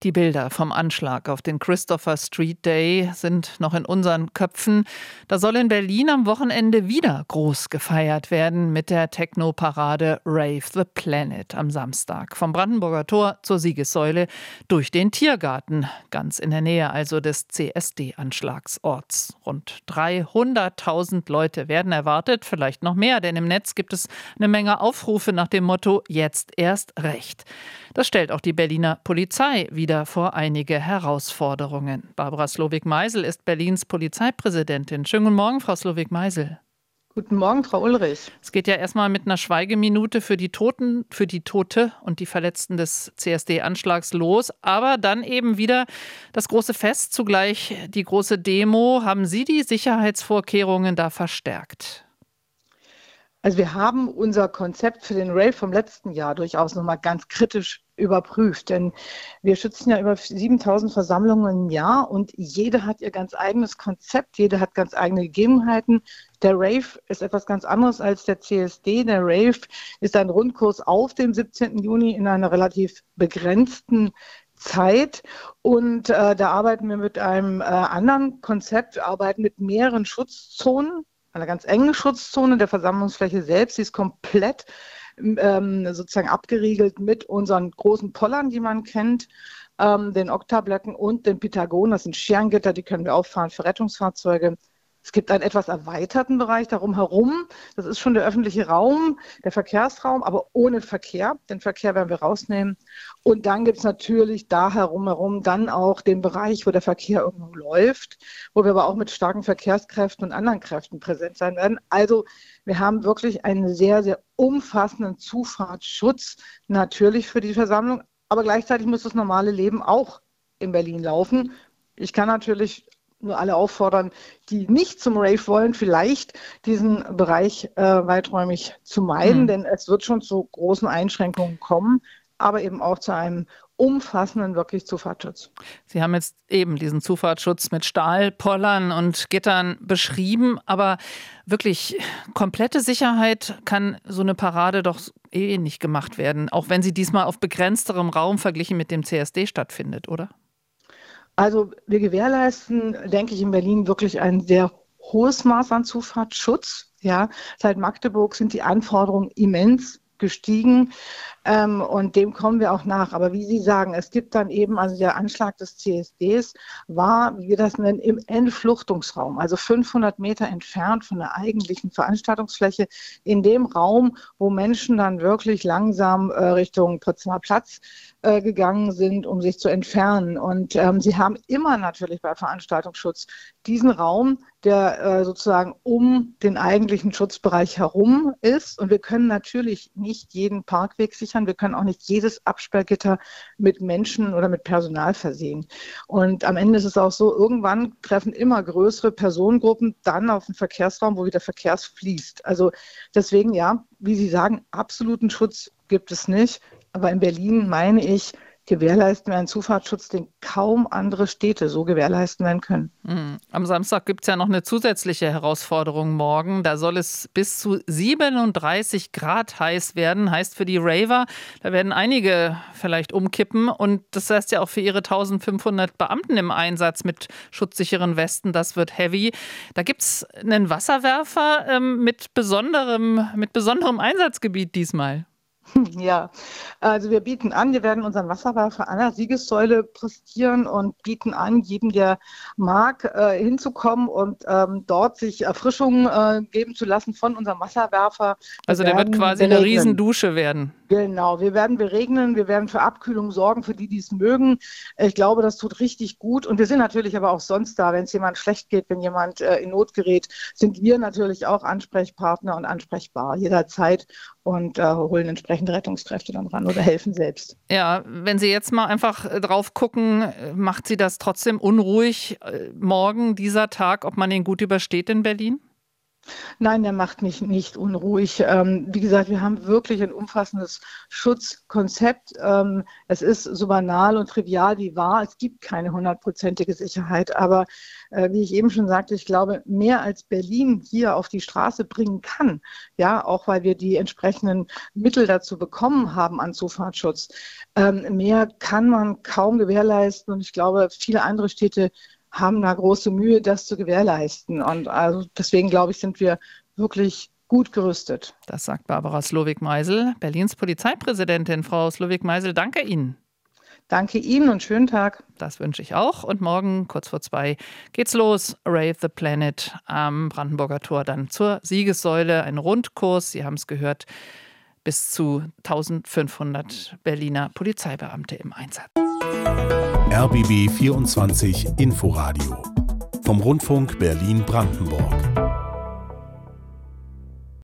Die Bilder vom Anschlag auf den Christopher Street Day sind noch in unseren Köpfen. Da soll in Berlin am Wochenende wieder groß gefeiert werden mit der Techno-Parade Rave the Planet am Samstag. Vom Brandenburger Tor zur Siegessäule durch den Tiergarten, ganz in der Nähe also des CSD-Anschlagsorts. Rund 300.000 Leute werden erwartet, vielleicht noch mehr, denn im Netz gibt es eine Menge Aufrufe nach dem Motto „Jetzt erst recht". Das stellt auch die Berliner Polizei wieder vor einige Herausforderungen. Barbara Slowik-Meisel ist Berlins Polizeipräsidentin. Schönen guten Morgen, Frau Slowik-Meisel. Guten Morgen, Frau Ulrich. Es geht ja erstmal mit einer Schweigeminute für die Toten, für die Tote und die Verletzten des CSD-Anschlags los. Aber dann eben wieder das große Fest, zugleich die große Demo. Haben Sie die Sicherheitsvorkehrungen da verstärkt? Also wir haben unser Konzept für den Rave vom letzten Jahr durchaus nochmal ganz kritisch überprüft, denn wir schützen ja über 7.000 Versammlungen im Jahr und jede hat ihr ganz eigenes Konzept, jede hat ganz eigene Gegebenheiten. Der Rave ist etwas ganz anderes als der CSD. Der Rave ist ein Rundkurs auf dem 17. Juni in einer relativ begrenzten Zeit und da arbeiten wir mit einem anderen Konzept. Wir arbeiten mit mehreren Schutzzonen, einer ganz engen Schutzzone der Versammlungsfläche selbst. Die ist komplett sozusagen abgeriegelt mit unseren großen Pollern, die man kennt, den Oktablöcken und den Pitagonen. Das sind Scherengitter, die können wir auffahren für Rettungsfahrzeuge. Es gibt einen etwas erweiterten Bereich darum herum. Das ist schon der öffentliche Raum, der Verkehrsraum, aber ohne Verkehr. Den Verkehr werden wir rausnehmen. Und dann gibt es natürlich da herum dann auch den Bereich, wo der Verkehr irgendwo läuft, wo wir aber auch mit starken Verkehrskräften und anderen Kräften präsent sein werden. Also wir haben wirklich einen sehr, sehr umfassenden Zufahrtsschutz natürlich für die Versammlung. Aber gleichzeitig muss das normale Leben auch in Berlin laufen. Ich kann natürlich nur alle auffordern, die nicht zum Rave wollen, vielleicht diesen Bereich weiträumig zu meiden, denn es wird schon zu großen Einschränkungen kommen, aber eben auch zu einem umfassenden wirklich Zufahrtsschutz. Sie haben jetzt eben diesen Zufahrtsschutz mit Stahlpollern und Gittern beschrieben, aber wirklich komplette Sicherheit kann so eine Parade doch nicht gemacht werden, auch wenn sie diesmal auf begrenzterem Raum verglichen mit dem CSD stattfindet, oder? Also wir gewährleisten, denke ich, in Berlin wirklich ein sehr hohes Maß an Zufahrtsschutz. Ja, seit Magdeburg sind die Anforderungen immens gestiegen und dem kommen wir auch nach. Aber wie Sie sagen, es gibt dann eben, also der Anschlag des CSDs war, wie wir das nennen, im Entfluchtungsraum, also 500 Meter entfernt von der eigentlichen Veranstaltungsfläche, in dem Raum, wo Menschen dann wirklich langsam Richtung Potsdamer Platz gegangen sind, um sich zu entfernen. Und sie haben immer natürlich bei Veranstaltungsschutz diesen Raum, der sozusagen um den eigentlichen Schutzbereich herum ist. Und wir können natürlich nicht jeden Parkweg sichern. Wir können auch nicht jedes Absperrgitter mit Menschen oder mit Personal versehen. Und am Ende ist es auch so, irgendwann treffen immer größere Personengruppen dann auf den Verkehrsraum, wo wieder Verkehr fließt. Also deswegen, ja, wie Sie sagen, absoluten Schutz gibt es nicht. Aber in Berlin, meine ich, gewährleisten wir einen Zufahrtsschutz, den kaum andere Städte so gewährleisten werden können. Am Samstag gibt es ja noch eine zusätzliche Herausforderung morgen. Da soll es bis zu 37 Grad heiß werden. Heißt für die Raver, da werden einige vielleicht umkippen. Und das heißt ja auch für ihre 1.500 Beamten im Einsatz mit schutzsicheren Westen, das wird heavy. Da gibt es einen Wasserwerfer mit besonderem Einsatzgebiet diesmal. Ja, also wir bieten an, wir werden unseren Wasserwerfer an der Siegessäule präsentieren und bieten an, jedem, der mag, hinzukommen und dort sich Erfrischung geben zu lassen von unserem Wasserwerfer. Also der wird quasi eine Riesendusche werden. Genau, wir werden beregnen, wir werden für Abkühlung sorgen, für die, die es mögen. Ich glaube, das tut richtig gut. Und wir sind natürlich aber auch sonst da, wenn es jemand schlecht geht, wenn jemand in Not gerät, sind wir natürlich auch Ansprechpartner und ansprechbar jederzeit und holen entsprechende Rettungskräfte dann ran oder helfen selbst. Ja, wenn Sie jetzt mal einfach drauf gucken, macht Sie das trotzdem unruhig morgen, dieser Tag, ob man den gut übersteht in Berlin? Nein, der macht mich nicht unruhig. Wie gesagt, wir haben wirklich ein umfassendes Schutzkonzept. Es ist so banal und trivial wie wahr. Es gibt keine 100%ige Sicherheit. Aber wie ich eben schon sagte, ich glaube, mehr als Berlin hier auf die Straße bringen kann, ja, auch weil wir die entsprechenden Mittel dazu bekommen haben an Zufahrtsschutz, mehr kann man kaum gewährleisten. Und ich glaube, viele andere Städte haben da große Mühe, das zu gewährleisten. Und also deswegen, glaube ich, sind wir wirklich gut gerüstet. Das sagt Barbara Slowik-Meisel, Berlins Polizeipräsidentin. Frau Slowik-Meisel, danke Ihnen. Danke Ihnen und schönen Tag. Das wünsche ich auch. Und morgen, kurz vor 2, geht's los. Rave the Planet am Brandenburger Tor, dann zur Siegessäule. Ein Rundkurs, Sie haben es gehört, bis zu 1500 Berliner Polizeibeamte im Einsatz. RBB 24 Inforadio vom Rundfunk Berlin-Brandenburg.